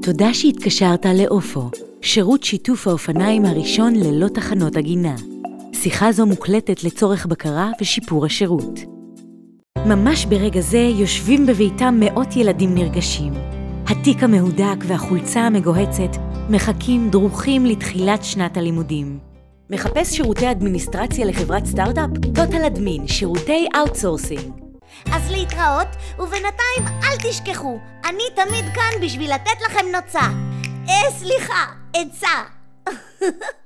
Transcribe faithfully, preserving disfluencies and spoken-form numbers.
תודה שהתקשרת לאופו, שירות שיתוף האופניים הראשון ללא תחנות הגינה. שיחה זו מוקלטת לצורך בקרה ושיפור השירות. ממש ברגע זה יושבים בביתם מאות ילדים נרגשים. התיק המהודק והחולצה המגוהצת מחכים דרוכים לתחילת שנת הלימודים. מחפש שירותי אדמיניסטרציה לחברת סטארט-אפ? טוטל אדמין, שירותי אאוטסורסינג. אז להתראות, ובינתיים אל תשכחו, אני תמיד כאן בשביל לתת לכם נוצה. אה, סליחה, עצה.